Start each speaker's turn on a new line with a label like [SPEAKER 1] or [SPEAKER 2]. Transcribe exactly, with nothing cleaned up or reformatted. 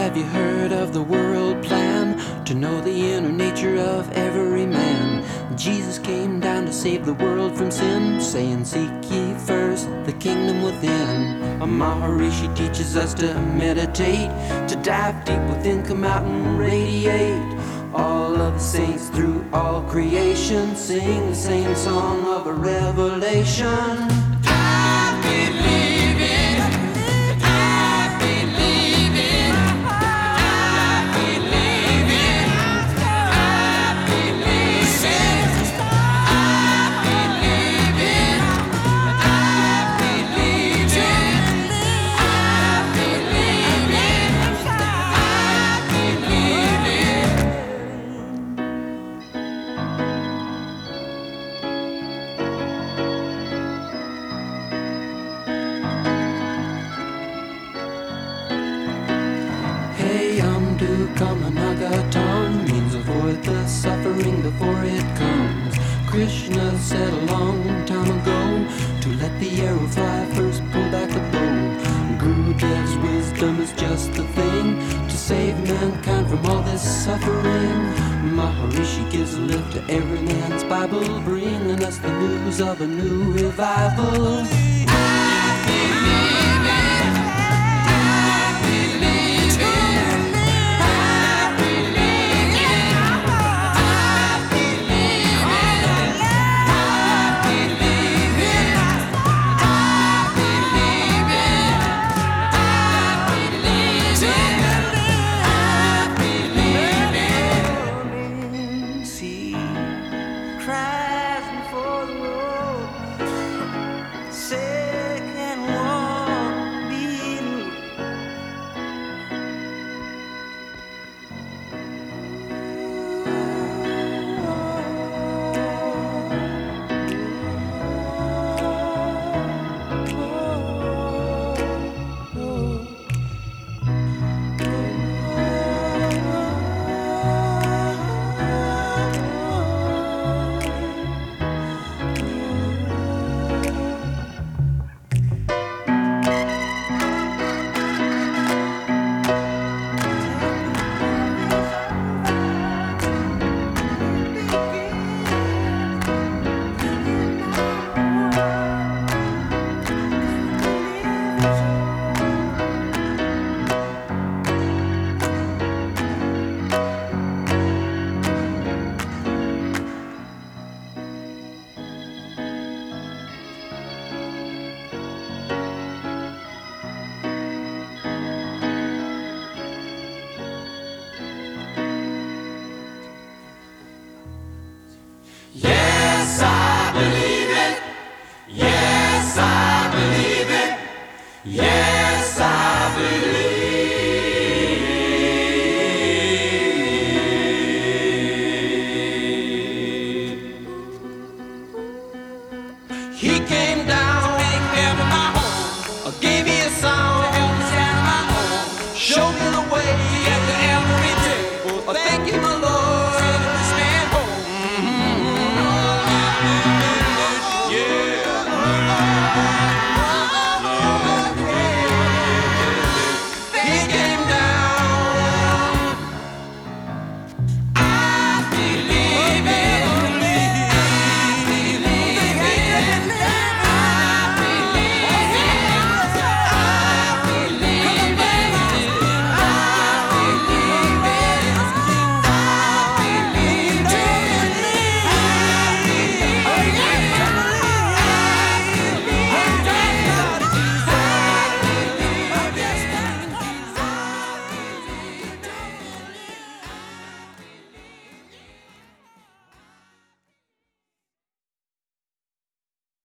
[SPEAKER 1] Have you heard of the world plan to know the inner nature of every man? Jesus came down to save the world from sin, saying, seek ye first the kingdom within. A Maharishi teaches us to meditate, to dive deep within, come out and radiate. All of the saints through all creation sing the same song of a revelation. I believe it. I believe it. I believe it. I believe it. I believe it. I believe it. I believe it. I believe it. Hey, um, do Kamanagaton means avoid the suffering before it comes. Krishna said a long time ago to let the arrow fly first, pull back the bow. Gurudev's wisdom is just the thing to save mankind from all this suffering. Maharishi gives a lift to every man's Bible, bringing us the news of a new revival. I believe